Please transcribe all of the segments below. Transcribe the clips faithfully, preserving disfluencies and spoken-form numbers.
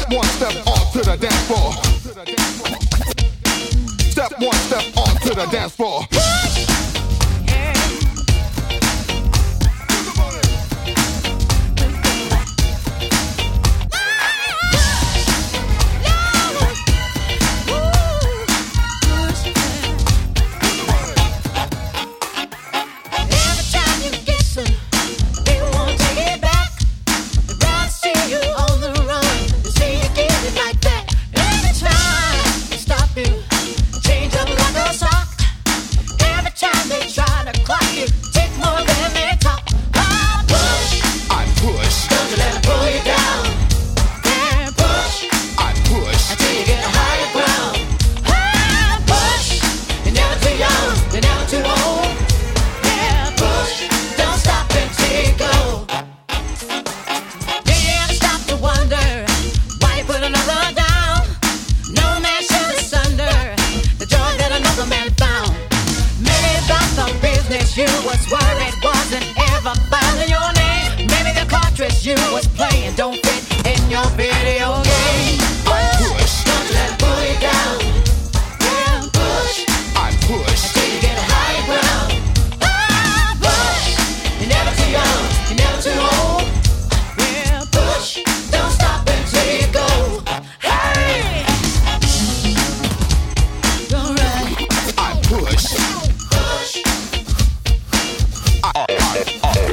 one, step on to the dance floor. Step one, step on to the dance floor. You was playing don't fit in your video game. Push, don't you let it pull you down. Yeah, push, I push until you get a higher ground. Ah, push, you're never too young, you're never too old. Yeah, push, don't stop until you go. Hey, alright. I push, push, I, I, I.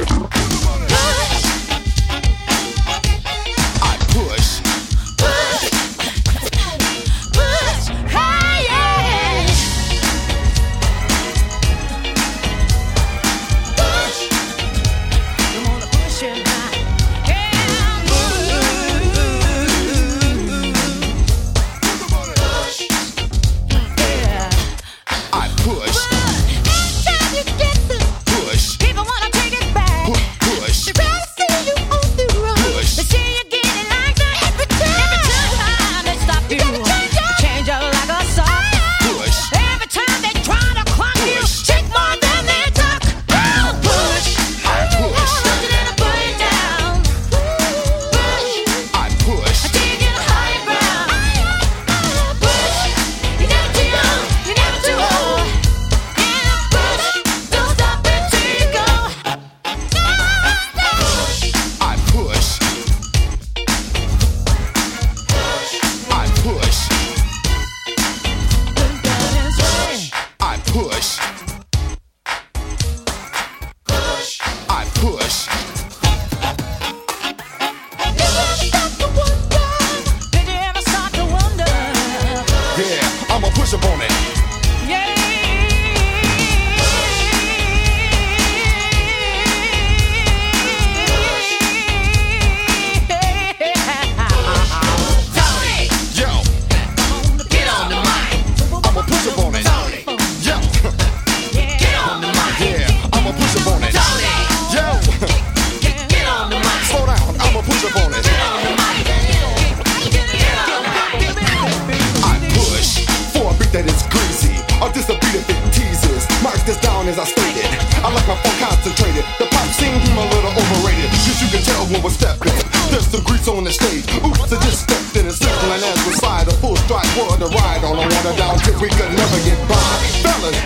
As I stated, I like my phone concentrated. The pop seemed a little overrated. Since you can tell when we're stepping, there's some grease on the stage. Oops, I just stepped in and circling as we slide. A full strike for the ride on a water down tip. We could never get by. Fellas,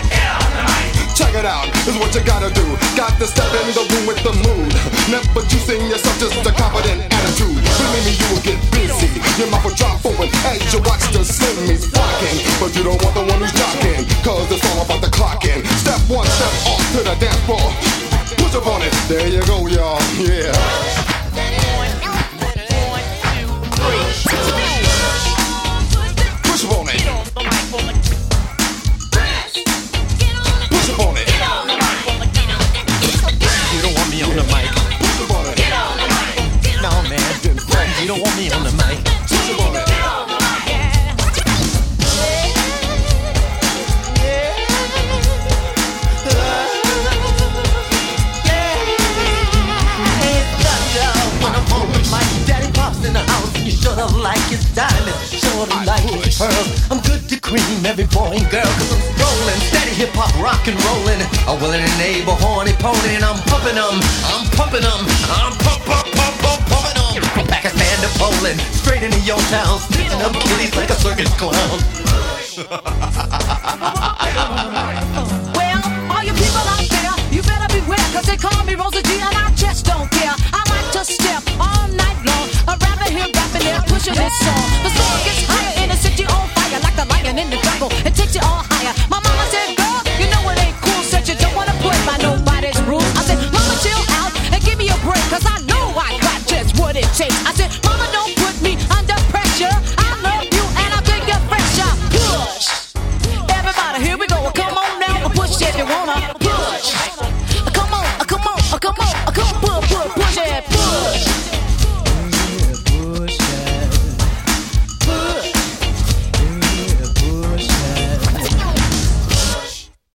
check it out, is what you gotta do. Got to step in the room with the mood. Never juicing yourself, just a confident attitude. Believe me, you will get busy. Your mouth will drop forward as you watch the slimmies rocking. But you don't want the one who's jocking, cause it's all about the clocking. Step one, step off to the dance floor. Push up on it, there you go, y'all, yeah. Push up on it. Push up on it. You don't want me on the mic. Push up on it. No, man. You don't want me on the mic. Push up on it. In the house, and you sure of like his diamonds, sure of like his pearls. I'm good to cream every boy and girl, cause I'm rolling, steady hip-hop, rock and rolling. I'm willing to enable horny pony, and I'm pumping them, I'm pumping them, I'm pump, pump, pump, pump, pumping them. From Pakistan to Poland, straight into in your town, stitching up kitties like a circus clown. Well, all you people out there, you better beware, cause they call me Rosa G.